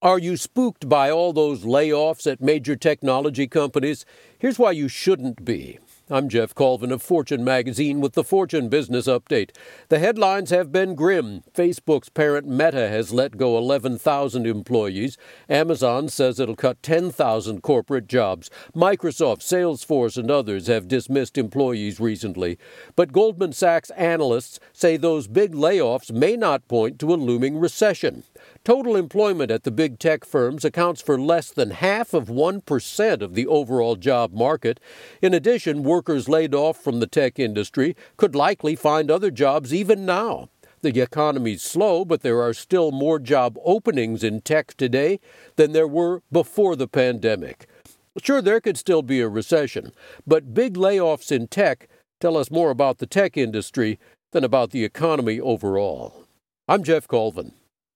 Are you spooked by all those layoffs at major technology companies? Here's why you shouldn't be. I'm Jeff Colvin of Fortune magazine with the Fortune Business Update. The headlines have been grim. Facebook's parent Meta has let go 11,000 employees. Amazon says it'll cut 10,000 corporate jobs. Microsoft, Salesforce, and others have dismissed employees recently. But Goldman Sachs analysts say those big layoffs may not point to a looming recession. Total employment at the big tech firms accounts for less than half of 1% of the overall job market. In addition, workers laid off from the tech industry could likely find other jobs even now. The economy's slow, but there are still more job openings in tech today than there were before the pandemic. Sure, there could still be a recession, but big layoffs in tech tell us more about the tech industry than about the economy overall. I'm Jeff Colvin.